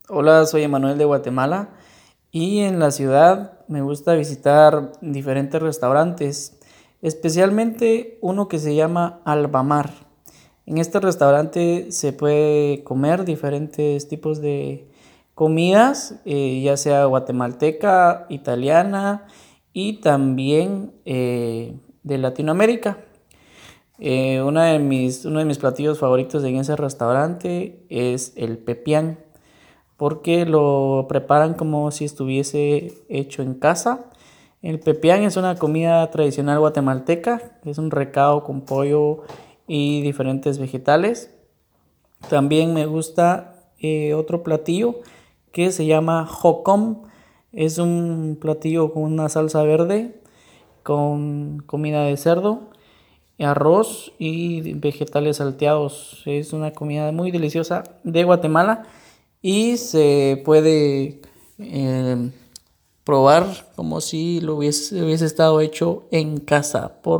Hola, soy Emanuel de Guatemala y en la ciudad me gusta visitar diferentes restaurantes, especialmente uno que se llama Albamar. En este restaurante se puede comer diferentes tipos de comidas, ya sea guatemalteca, italiana y también de Latinoamérica. Uno de mis platillos favoritos en ese restaurante es el pepián porque lo preparan como si estuviese hecho en casa. El pepián es una comida tradicional guatemalteca, es un recado con pollo y diferentes vegetales. También me gusta otro platillo que se llama jocom. Es un platillo con una salsa verde, con comida de cerdo, arroz y vegetales salteados. Es una comida muy deliciosa de Guatemala y se puede probar como si lo hubiese estado hecho en casa.